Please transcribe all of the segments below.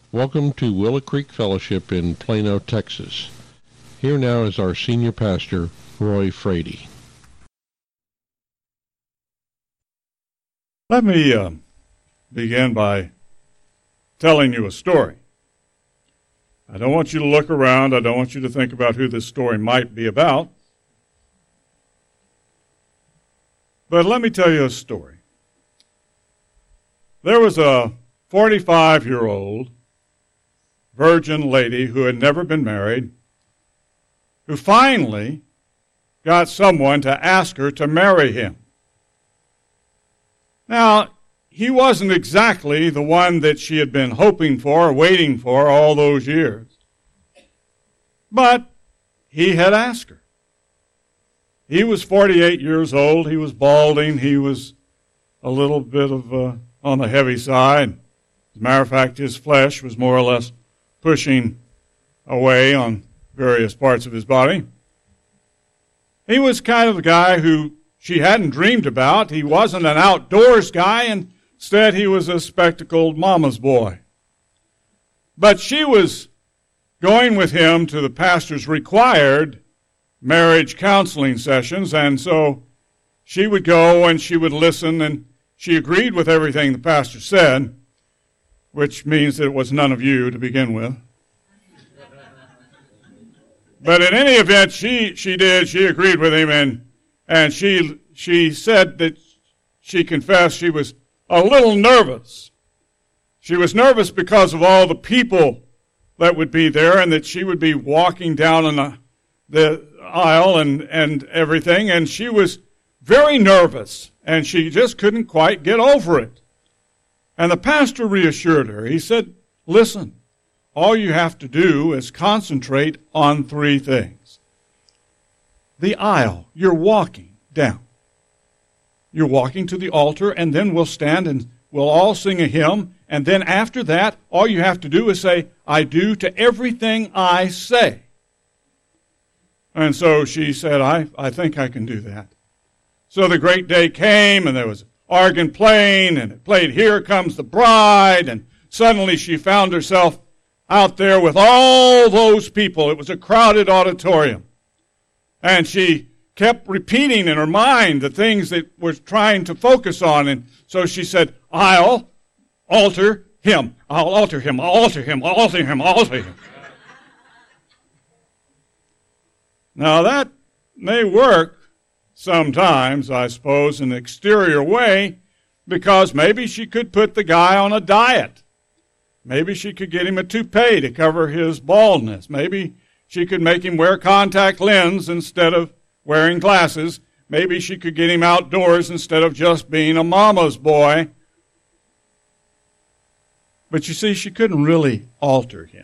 Welcome to Willow Creek Fellowship in Plano, Texas. Here now is our senior pastor, Roy Frady. Let me begin by telling you a story. I don't want you to look around. I don't want you to think about who this story might be about. But let me tell you a story. There was a 45-year-old virgin lady who had never been married, who finally got someone to ask her to marry him. Now, he wasn't exactly the one that she had been hoping for, waiting for all those years. But he had asked her. He was 48 years old. He was balding. He was a little bit of on the heavy side. As a matter of fact, his flesh was more or less pushing away on various parts of his body. He was kind of the guy who she hadn't dreamed about. He wasn't an outdoors guy, and instead he was a spectacled mama's boy. But she was going with him to the pastor's required marriage counseling sessions, and so she would go and she would listen, and she agreed with everything the pastor said, which means that it was none of you to begin with. But in any event, she agreed with him, and she said that she confessed she was a little nervous. She was nervous because of all the people that would be there, and that she would be walking down on the aisle and everything, and she was very nervous, and she just couldn't quite get over it. And the pastor reassured her. He said, listen, all you have to do is concentrate on three things. The aisle, you're walking down. You're walking to the altar, and then we'll stand and we'll all sing a hymn, and then after that, all you have to do is say, I do to everything I say. And so she said, I think I can do that. So the great day came, and there was organ playing, and it played Here Comes the Bride, and suddenly she found herself out there with all those people. It was a crowded auditorium. And she kept repeating in her mind the things that was trying to focus on. And so she said, I'll alter him. I'll alter him. I'll alter him. I'll alter him. I'll alter him. Now that may work sometimes, I suppose, in an exterior way, because maybe she could put the guy on a diet. Maybe she could get him a toupee to cover his baldness. Maybe she could make him wear contact lens instead of wearing glasses. Maybe she could get him outdoors instead of just being a mama's boy. But you see, she couldn't really alter him.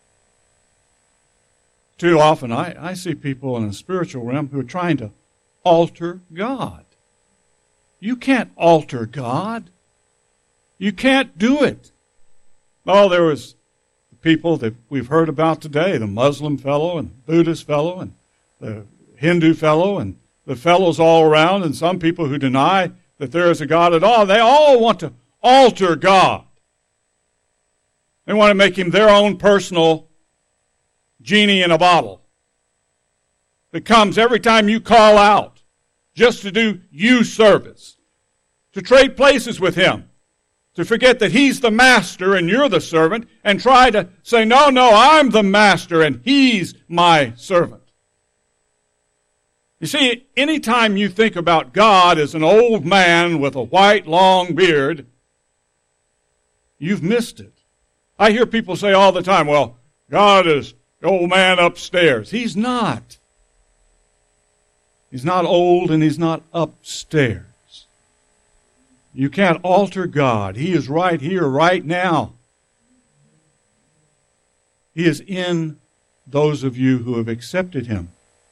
Too often I see people in the spiritual realm who are trying to alter God. You can't alter God. You can't do it. Oh, there was people that we've heard about today, the Muslim fellow and the Buddhist fellow and the Hindu fellow and the fellows all around, and some people who deny that there is a God at all. They all want to alter God. They want to make him their own personal genie in a bottle that comes every time you call out just to do you service, to trade places with him, to forget that he's the master and you're the servant, and try to say, no, I'm the master and he's my servant. You see, anytime you think about God as an old man with a white, long beard, you've missed it. I hear people say all the time, well, God is the old man upstairs. He's not. He's not old and he's not upstairs. You can't alter God. He is right here, right now. He is in those of you who have accepted him.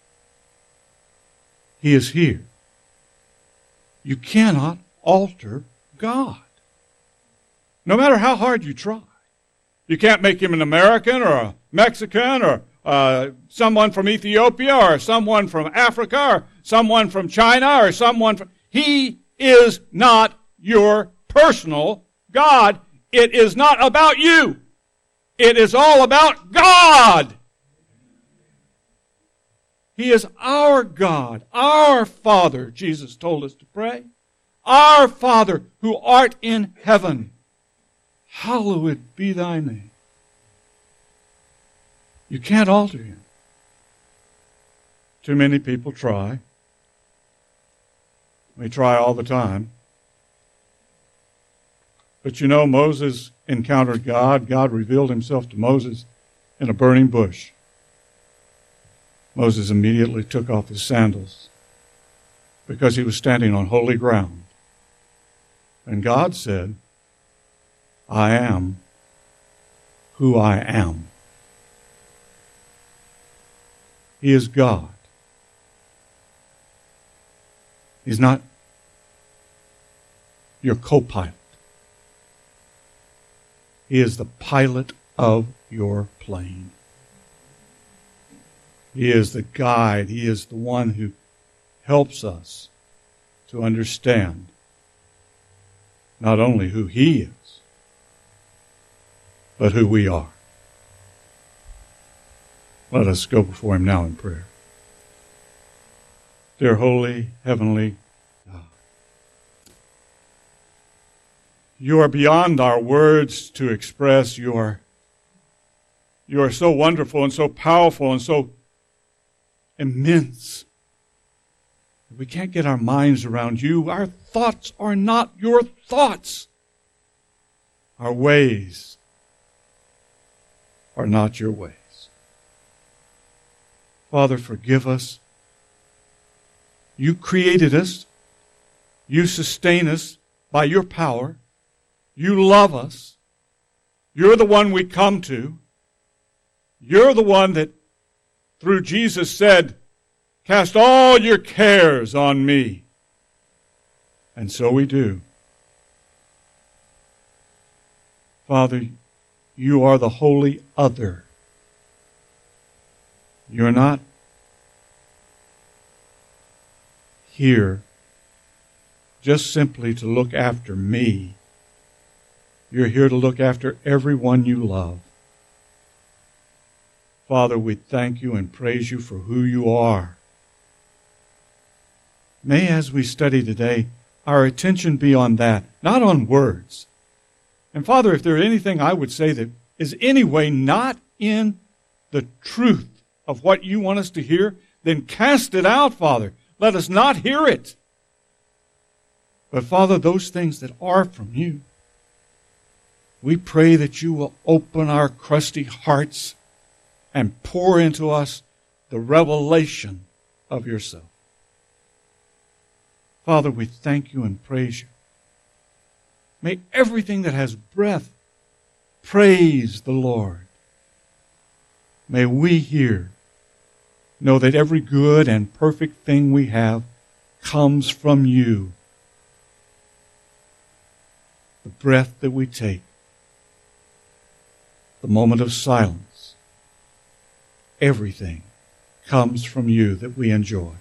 He is here. You cannot alter God, no matter how hard you try. You can't make him an American or a Mexican or someone from Ethiopia or someone from Africa or someone from China or someone from... He is not your personal God. It is not about you. It is all about God. He is our God, our Father, Jesus told us to pray. Our Father who art in heaven, hallowed be thy name. You can't alter him. Too many people try. We try all the time. But you know, Moses encountered God. God revealed himself to Moses in a burning bush. Moses immediately took off his sandals because he was standing on holy ground. And God said, I am who I am. He is God. He's not your co-pilot. He is the pilot of your plane. He is the guide. He is the one who helps us to understand not only who He is, but who we are. Let us go before Him now in prayer. Dear Holy Heavenly God, You are beyond our words to express. You are so wonderful and so powerful and so immense. We can't get our minds around You. Our thoughts are not Your thoughts. Our ways are not Your ways. Father, forgive us. You created us. You sustain us by Your power. You love us. You're the one we come to. You're the one that, through Jesus, said, cast all your cares on me. And so we do. Father, You are the holy other. You're not here just simply to look after me. You're here to look after everyone You love. Father, we thank You and praise You for who You are. May, as we study today, our attention be on that, not on words. And Father, if there is anything I would say that is anyway not in the truth of what You want us to hear, then cast it out, Father. Let us not hear it. But Father, those things that are from You, we pray that You will open our crusty hearts and pour into us the revelation of Yourself. Father, we thank You and praise You. May everything that has breath praise the Lord. May we here know that every good and perfect thing we have comes from You. The breath that we take, the moment of silence, everything comes from You that we enjoy.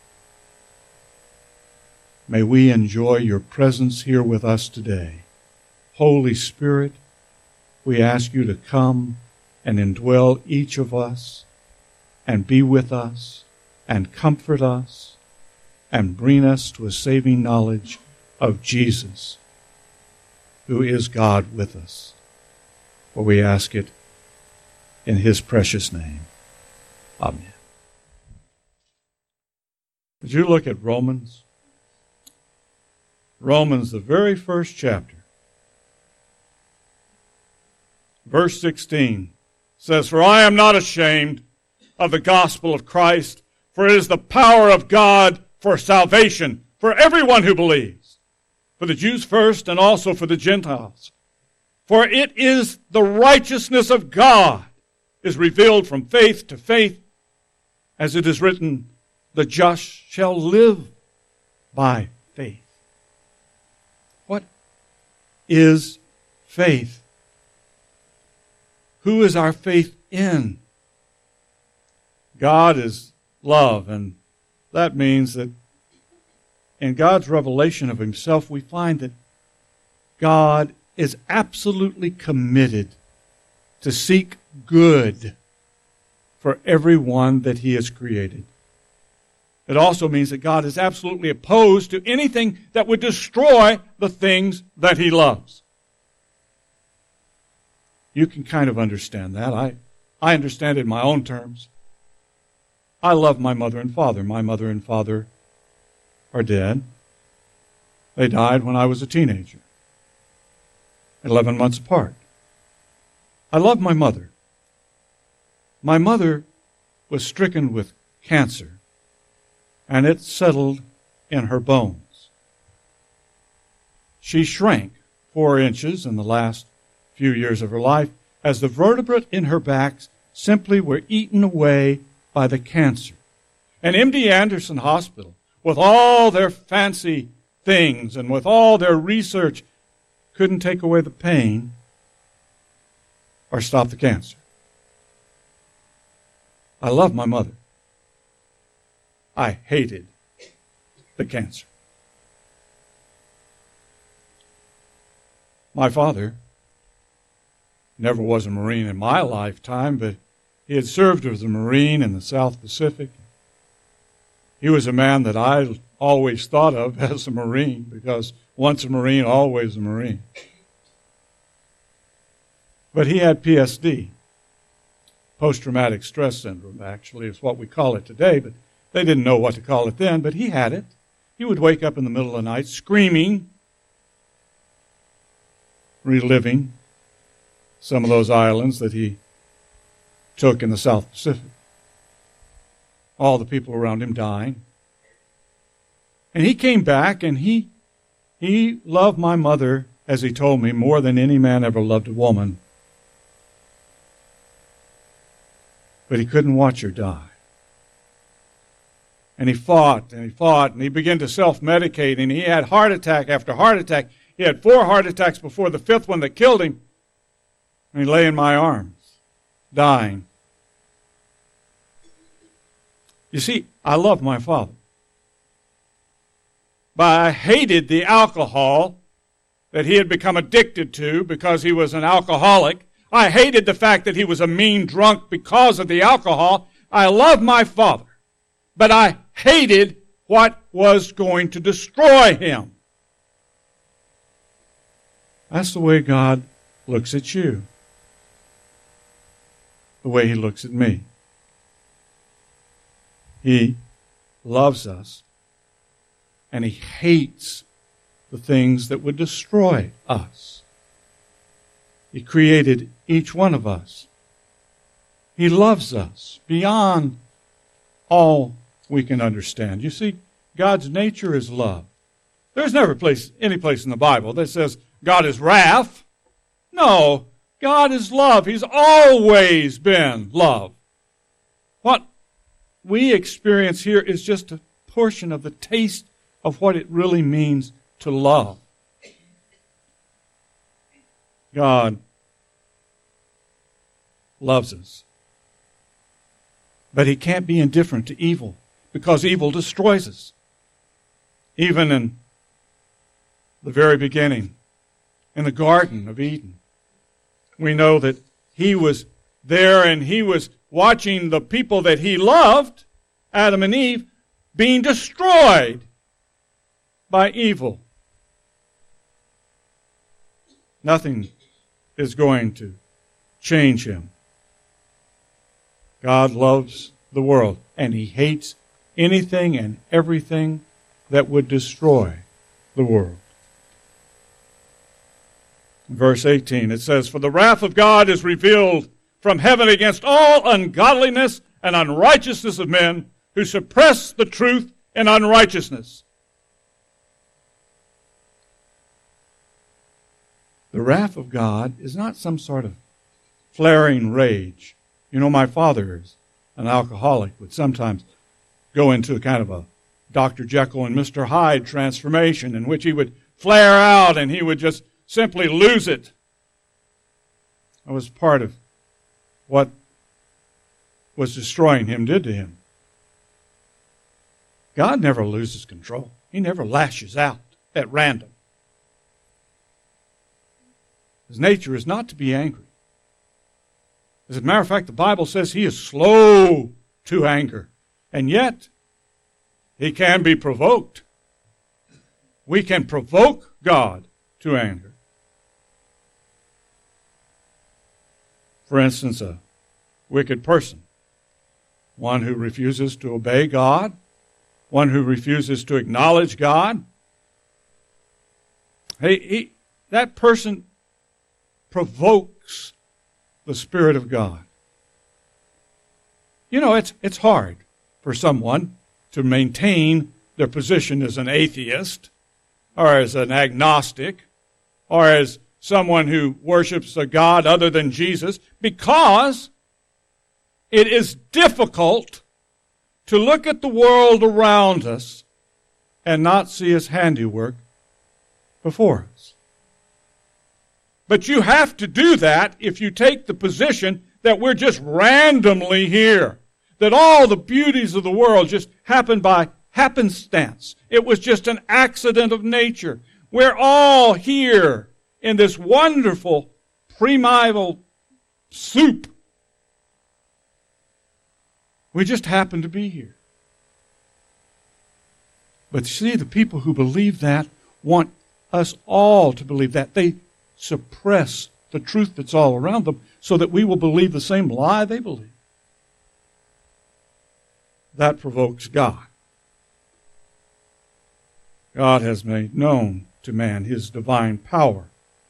May we enjoy Your presence here with us today. Holy Spirit, we ask You to come and indwell each of us and be with us and comfort us and bring us to a saving knowledge of Jesus, who is God with us. For we ask it in His precious name. Amen. Would you look at Romans? Romans, the very first chapter. Verse 16 says, For I am not ashamed of the gospel of Christ, for it is the power of God for salvation for everyone who believes, for the Jews first and also for the Gentiles. For it is the righteousness of God is revealed from faith to faith, as it is written, the just shall live by faith. What is faith? Who is our faith in? God is love, and that means that in God's revelation of Himself, we find that God is absolutely committed to seek good for everyone that He has created. It also means that God is absolutely opposed to anything that would destroy the things that He loves. You can kind of understand that. I understand it in my own terms. I love my mother and father. My mother and father are dead. They died when I was a teenager, 11 months apart. I love my mother. My mother was stricken with cancer, and it settled in her bones. She shrank 4 inches in the last few years of her life as the vertebrae in her back simply were eaten away by the cancer. And MD Anderson Hospital, with all their fancy things and with all their research, couldn't take away the pain or stop the cancer. I love my mother. I hated the cancer. My father never was a Marine in my lifetime, but he had served as a Marine in the South Pacific. He was a man that I always thought of as a Marine, because once a Marine, always a Marine. But he had PSD, post-traumatic stress syndrome, actually, is what we call it today, but they didn't know what to call it then, but he had it. He would wake up in the middle of the night screaming, reliving some of those islands that he took in the South Pacific. All the people around him dying. And he came back and he loved my mother, as he told me, more than any man ever loved a woman. But he couldn't watch her die. And he fought and he fought and he began to self-medicate, and he had heart attack after heart attack. He had 4 heart attacks before the 5th one that killed him. And he lay in my arms, dying. You see, I loved my father. But I hated the alcohol that he had become addicted to because he was an alcoholic. I hated the fact that he was a mean drunk because of the alcohol. I loved my father, but I hated what was going to destroy him. That's the way God looks at you, the way He looks at me. He loves us, and He hates the things that would destroy us. He created each one of us. He loves us beyond all we can understand. You see, God's nature is love. There's never any place in the Bible that says God is wrath. No, God is love. He's always been love. What we experience here is just a portion of the taste of what it really means to love. God loves us. But He can't be indifferent to evil, because evil destroys us. Even in the very beginning, in the Garden of Eden, we know that He was there and He was watching the people that He loved, Adam and Eve, being destroyed by evil. Nothing is going to change Him. God loves the world, and He hates anything and everything that would destroy the world. In verse 18, it says, "For the wrath of God is revealed from heaven against all ungodliness and unrighteousness of men who suppress the truth in unrighteousness." The wrath of God is not some sort of flaring rage. You know, my father is an alcoholic, would sometimes go into a kind of a Dr. Jekyll and Mr. Hyde transformation in which he would flare out and he would just simply lose it. That was part of what was destroying him did to him. God never loses control. He never lashes out at random. His nature is not to be angry. As a matter of fact, the Bible says he is slow to anger. And yet, he can be provoked. We can provoke God to anger. For instance, a wicked person, one who refuses to obey God, one who refuses to acknowledge God. That person provokes the Spirit of God. You know, it's hard for someone to maintain their position as an atheist or as an agnostic or as someone who worships a God other than Jesus, because it is difficult to look at the world around us and not see His handiwork before us. But you have to do that if you take the position that we're just randomly here, that all the beauties of the world just happened by happenstance. It was just an accident of nature. We're all here in this wonderful primeval soup. We just happen to be here. But see, the people who believe that want us all to believe that. They suppress the truth that's all around them so that we will believe the same lie they believe. That provokes God. God has made known to man His divine power.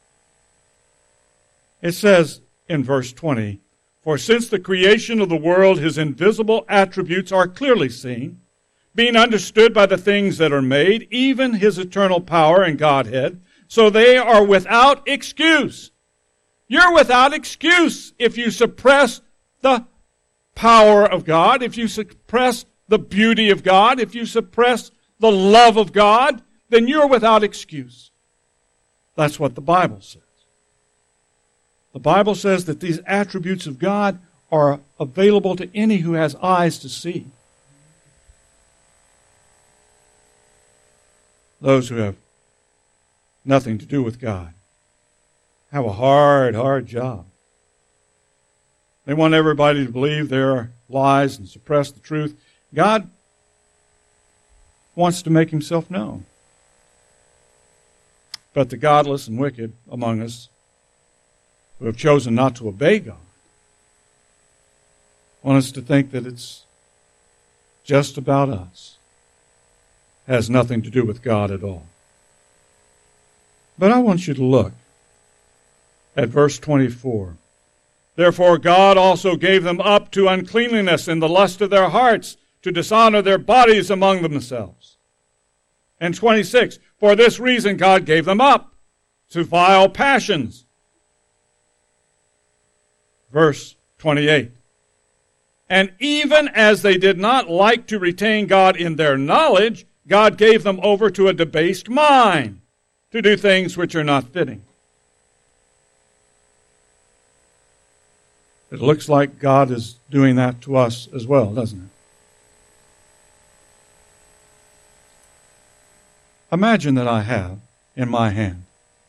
It says in verse 20, "For since the creation of the world His invisible attributes are clearly seen, being understood by the things that are made, even His eternal power and Godhead, so they are without excuse." You're without excuse if you suppress the power of God, if you suppress the beauty of God, if you suppress the love of God, then you're without excuse. That's what the Bible says. The Bible says that these attributes of God are available to any who has eyes to see. Those who have nothing to do with God have a hard job. They want everybody to believe their lies and suppress the truth. God wants to make Himself known. But the godless and wicked among us who have chosen not to obey God want us to think that it's just about us. It has nothing to do with God at all. But I want you to look at verse 24. "Therefore God also gave them up to uncleanness in the lust of their hearts, to dishonor their bodies among themselves." And 26, "For this reason God gave them up to vile passions." Verse 28, "And even as they did not like to retain God in their knowledge, God gave them over to a debased mind, to do things which are not fitting." It looks like God is doing that to us as well, doesn't it? Imagine that I have in my hand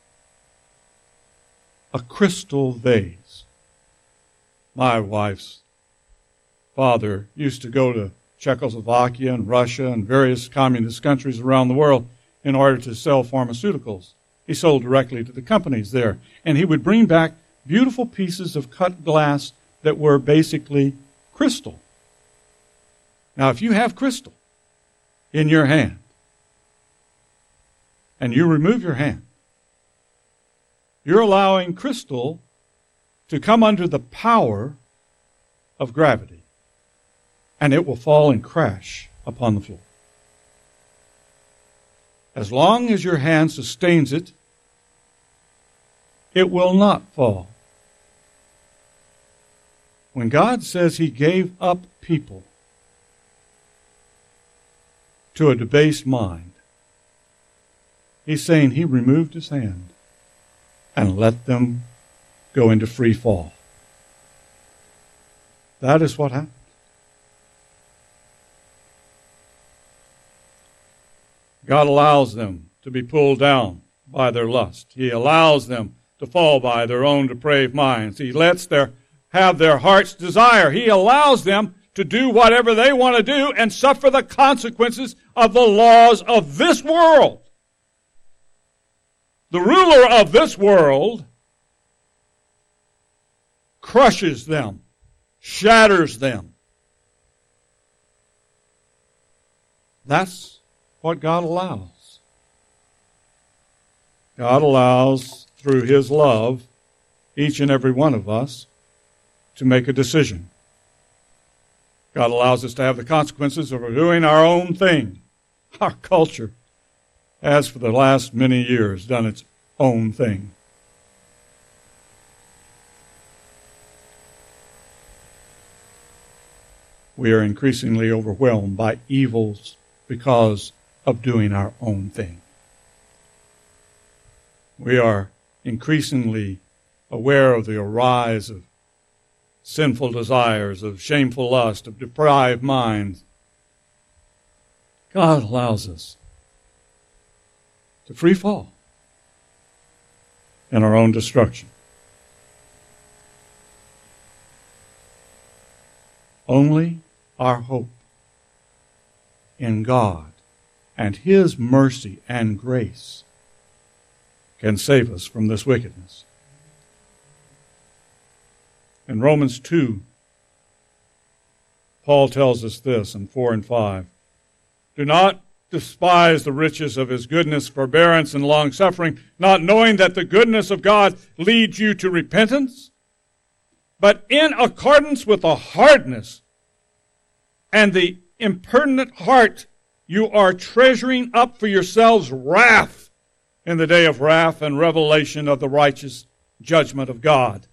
a crystal vase. My wife's father used to go to Czechoslovakia and Russia and various communist countries around the world in order to sell pharmaceuticals. He sold directly to the companies there. And he would bring back beautiful pieces of cut glass that were basically crystal. Now, if you have crystal in your hand, and you remove your hand, you're allowing crystal to come under the power of gravity, and it will fall and crash upon the floor. As long as your hand sustains it, it will not fall. When God says He gave up people to a debased mind, He's saying He removed His hand and let them go into free fall. That is what happened. God allows them to be pulled down by their lust. He allows them to fall by their own depraved minds. He lets their have their heart's desire. He allows them to do whatever they want to do and suffer the consequences of the laws of this world. The ruler of this world crushes them, shatters them. That's what God allows. God allows, through His love, each and every one of us to make a decision. God allows us to have the consequences of doing our own thing. Our culture has, for the last many years, done its own thing. We are increasingly overwhelmed by evils because of doing our own thing. We are increasingly aware of the rise of sinful desires, of shameful lust, of depraved minds. God allows us to free fall in our own destruction. Only our hope in God and His mercy and grace can save us from this wickedness. In Romans 2, Paul tells us this in 4 and 5. Do not despise the riches of His goodness, forbearance, and long-suffering, not knowing that the goodness of God leads you to repentance, but in accordance with the hardness and the impertinent heart, you are treasuring up for yourselves wrath in the day of wrath and revelation of the righteous judgment of God,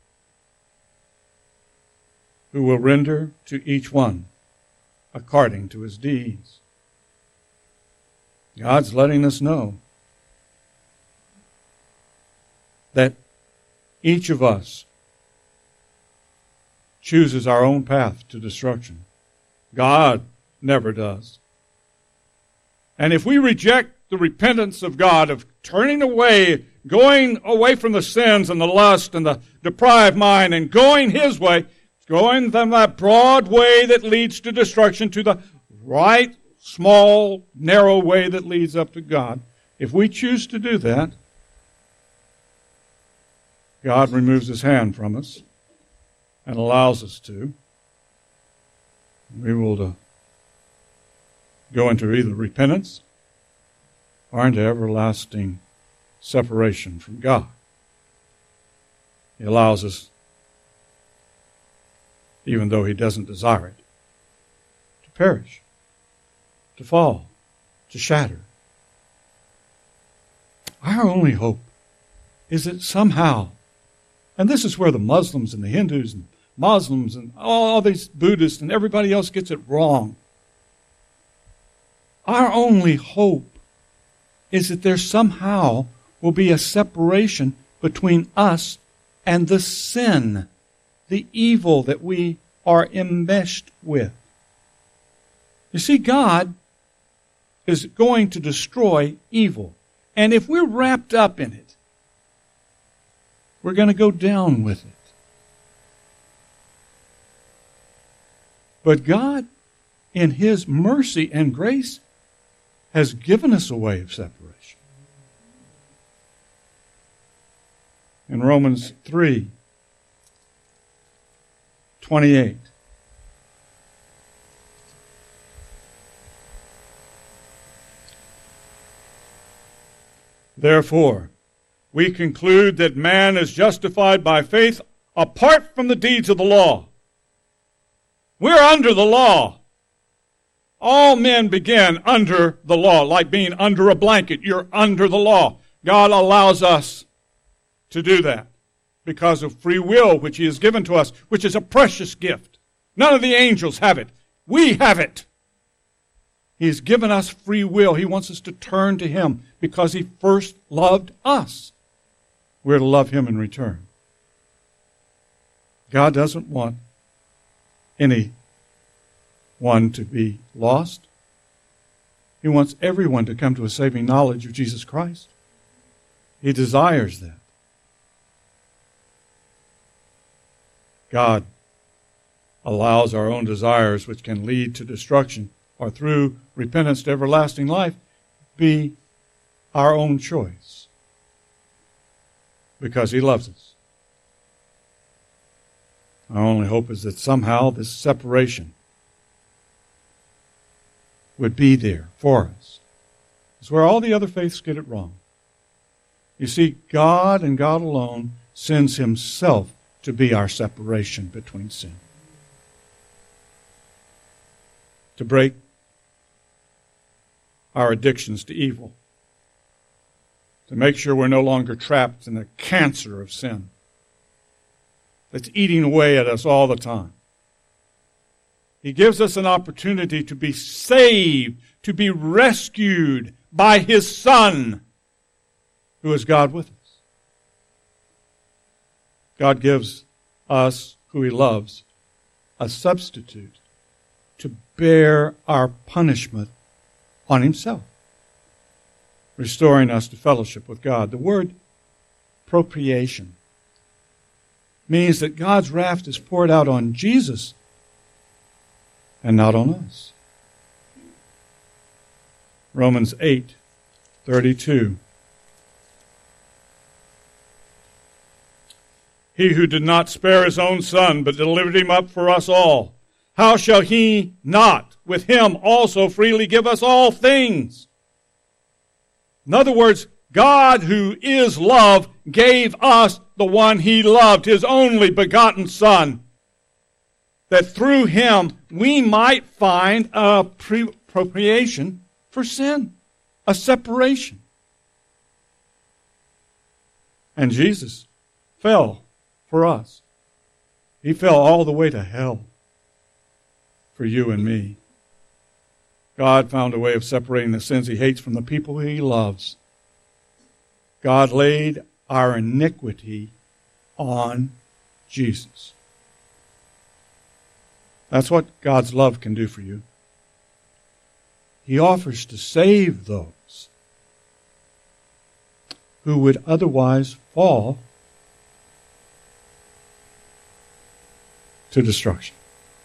who will render to each one according to his deeds. God's letting us know that each of us chooses our own path to destruction. God never does. And if we reject the repentance of God, of turning away, going away from the sins and the lust and the depraved mind and going His way, going from that broad way that leads to destruction to the right, small, narrow way that leads up to God, if we choose to do that, God removes His hand from us and allows us to. We will go into either repentance or into everlasting separation from God. He allows us, even though He doesn't desire it, to perish, to fall, to shatter. Our only hope is that somehow, and this is where the Muslims and the Hindus and Muslims and all these Buddhists and everybody else gets it wrong. Our only hope is that there somehow will be a separation between us and the sin, the evil that we are enmeshed with. You see, God is going to destroy evil. And if we're wrapped up in it, we're going to go down with it. But God, in His mercy and grace, has given us a way of separation. In Romans 3:28, therefore, we conclude that man is justified by faith apart from the deeds of the law. We're under the law. All men begin under the law, like being under a blanket. You're under the law. God allows us to do that because of free will, which He has given to us, which is a precious gift. None of the angels have it. We have it. He's given us free will. He wants us to turn to Him because He first loved us. We're to love Him in return. God doesn't want anyone to be lost. He wants everyone to come to a saving knowledge of Jesus Christ. He desires that. God allows our own desires, which can lead to destruction, or through repentance to everlasting life, be our own choice. Because He loves us. Our only hope is that somehow this separation would be there for us. It's where all the other faiths get it wrong. You see, God and God alone sends Himself to be our separation between sin. To break our addictions to evil. To make sure we're no longer trapped in the cancer of sin that's eating away at us all the time. He gives us an opportunity to be saved, to be rescued by His Son, who is God with us. God gives us, who He loves, a substitute to bear our punishment on Himself, restoring us to fellowship with God. The word propitiation means that God's wrath is poured out on Jesus and not on us. Romans 8:32. He who did not spare His own Son, but delivered Him up for us all, how shall He not with Him also freely give us all things? In other words, God, who is love, gave us the one He loved, His only begotten Son, that through Him we might find a propitiation for sin, a separation. And Jesus fell for us. He fell all the way to hell for you and me. God found a way of separating the sins He hates from the people He loves. God laid our iniquity on Jesus. That's what God's love can do for you. He offers to save those who would otherwise fall to destruction.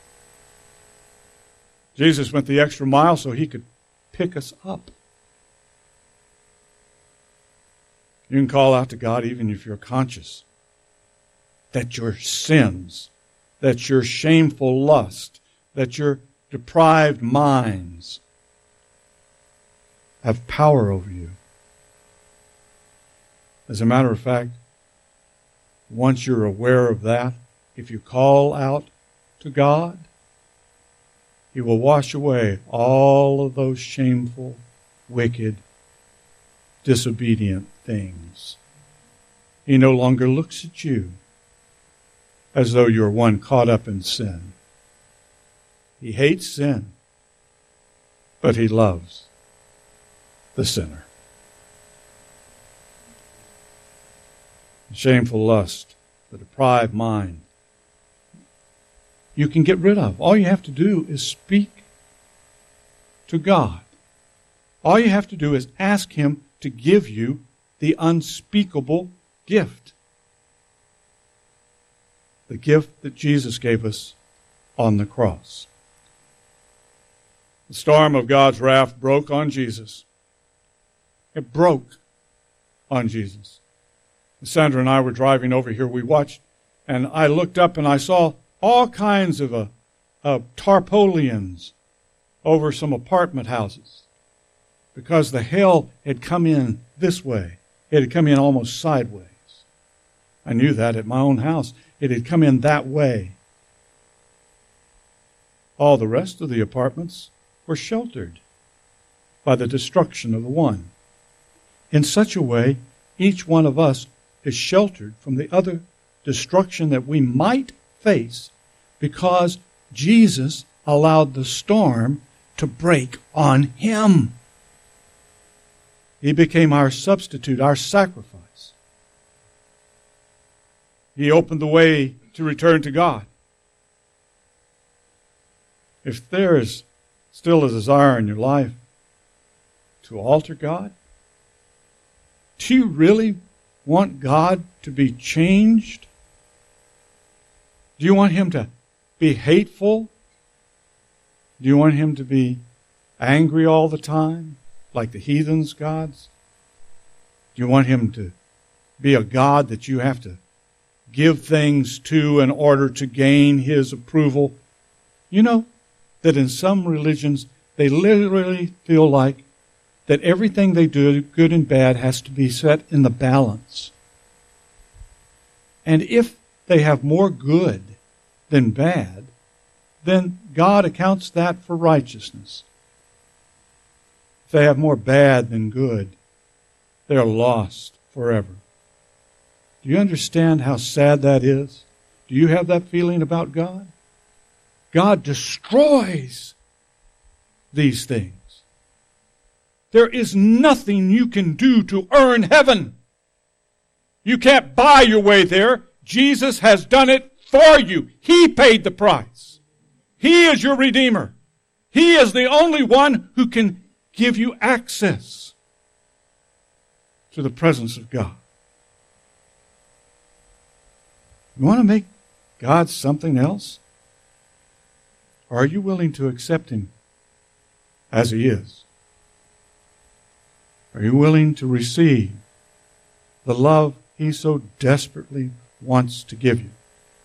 Jesus went the extra mile so He could pick us up. You can call out to God even if you're conscious that your sins, that your shameful lust, that your deprived minds have power over you. As a matter of fact, once you're aware of that, if you call out to God, He will wash away all of those shameful, wicked, disobedient things. He no longer looks at you as though you're one caught up in sin. He hates sin, but He loves the sinner. The shameful lust, the deprived mind, you can get rid of. All you have to do is speak to God. All you have to do is ask Him to give you the unspeakable gift. The gift that Jesus gave us on the cross. The storm of God's wrath broke on Jesus. It broke on Jesus. Sandra and I were driving over here. We watched, and I looked up and I saw all kinds of tarpaulins over some apartment houses because the hail had come in this way. It had come in almost sideways. I knew that at my own house. It had come in that way. All the rest of the apartments were sheltered by the destruction of the one. In such a way, each one of us is sheltered from the other destruction that we might face because Jesus allowed the storm to break on Him. He became our substitute, our sacrifice. He opened the way to return to God. If there is still a desire in your life to alter God, do you really want God to be changed? Do you want him to be hateful? Do you want him to be angry all the time, like the heathens' gods? Do you want him to be a God that you have to give things to in order to gain his approval? You know that in some religions, they literally feel like that everything they do, good and bad, has to be set in the balance. And if they have more good than bad, then God accounts that for righteousness. If they have more bad than good, they're lost forever. Do you understand how sad that is? Do you have that feeling about God? God destroys these things. There is nothing you can do to earn heaven. You can't buy your way there. Jesus has done it for you. He paid the price. He is your Redeemer. He is the only one who can give you access to the presence of God. You want to make God something else? Or are you willing to accept him as he is? Are you willing to receive the love he so desperately wants to give you?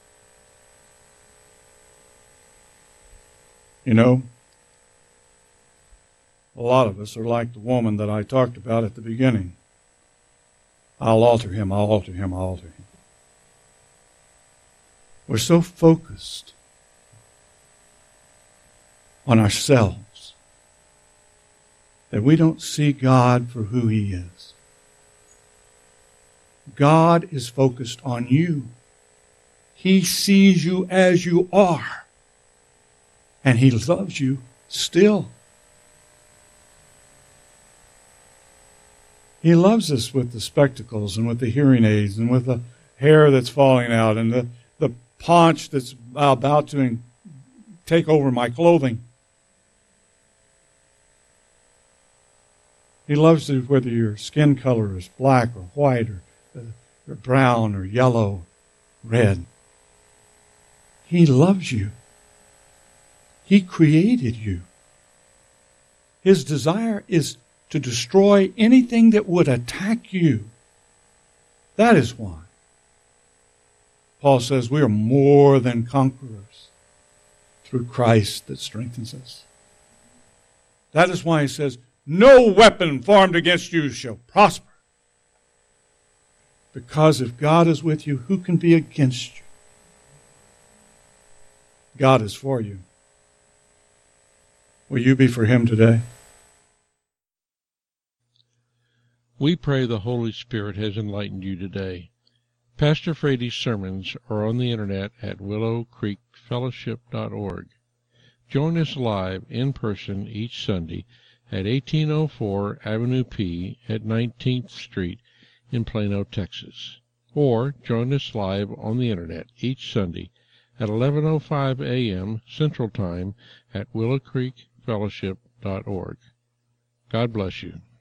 You know, a lot of us are like the woman that I talked about at the beginning. I'll alter him, I'll alter him, I'll alter him. We're so focused on ourselves that we don't see God for who he is. God is focused on you. He sees you as you are. And he loves you still. He loves us with the spectacles and with the hearing aids and with the hair that's falling out and the paunch that's about to take over my clothing. He loves you whether your skin color is black or white or brown or yellow, red. He loves you. He created you. His desire is to destroy anything that would attack you. That is why Paul says we are more than conquerors through Christ that strengthens us. That is why he says, no weapon formed against you shall prosper. Because if God is with you, who can be against you? God is for you. Will you be for him today? We pray the Holy Spirit has enlightened you today. Pastor Frady's sermons are on the internet at willowcreekfellowship.org. Join us live in person each Sunday at 1804 Avenue P at 19th Street in Plano, Texas. Or join us live on the internet each Sunday at 11:05 a.m. Central Time at willowcreekfellowship.org. God bless you.